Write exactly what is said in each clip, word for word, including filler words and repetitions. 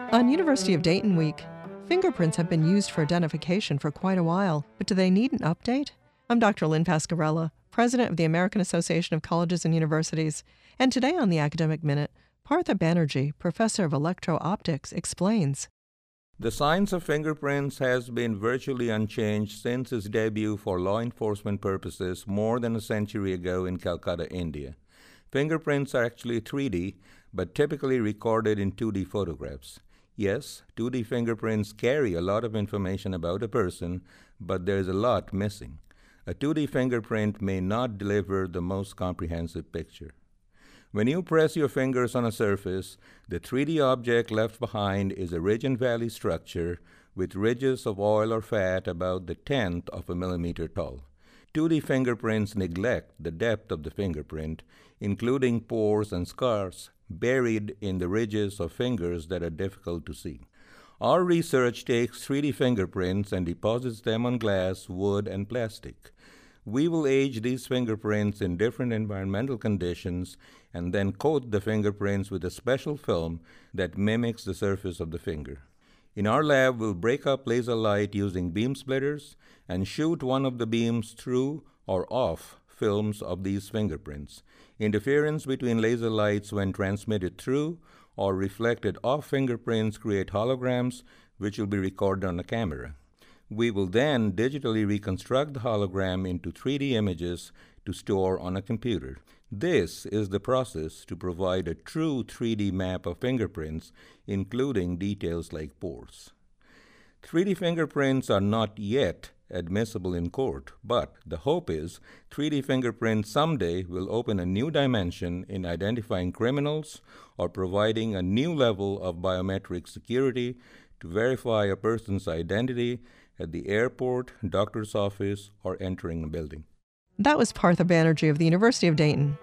On University of Dayton Week, fingerprints have been used for identification for quite a while, but do they need an update? I'm Doctor Lynn Pasquarella, president of the American Association of Colleges and Universities, and today on the Academic Minute, Partha Banerjee, professor of electro-optics, explains. The science of fingerprints has been virtually unchanged since its debut for law enforcement purposes more than a century ago in Calcutta, India. Fingerprints are actually three D, but typically recorded in two D photographs. Yes, two D fingerprints carry a lot of information about a person, but there's a lot missing. A two D fingerprint may not deliver the most comprehensive picture. When you press your fingers on a surface, the three D object left behind is a ridge and valley structure with ridges of oil or fat about the tenth of a millimeter tall. two D fingerprints neglect the depth of the fingerprint, including pores and scars buried in the ridges of fingers that are difficult to see. Our research takes three D fingerprints and deposits them on glass, wood, and plastic. We will age these fingerprints in different environmental conditions and then coat the fingerprints with a special film that mimics the surface of the finger. In our lab, we'll break up laser light using beam splitters and shoot one of the beams through or off films of these fingerprints. Interference between laser lights when transmitted through or reflected off fingerprints create holograms, which will be recorded on a camera. We will then digitally reconstruct the hologram into three D images to store on a computer. This is the process to provide a true three D map of fingerprints, including details like pores. three D fingerprints are not yet admissible in court, but the hope is three D fingerprints someday will open a new dimension in identifying criminals or providing a new level of biometric security to verify a person's identity at the airport, doctor's office, or entering a building. That was Partha Banerjee of the University of Dayton.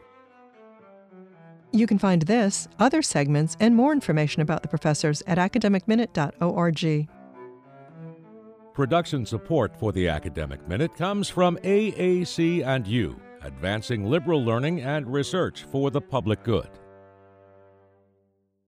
You can find this, other segments, and more information about the professors at academic minute dot org. Production support for the Academic Minute comes from A A C and U, advancing liberal learning and research for the public good.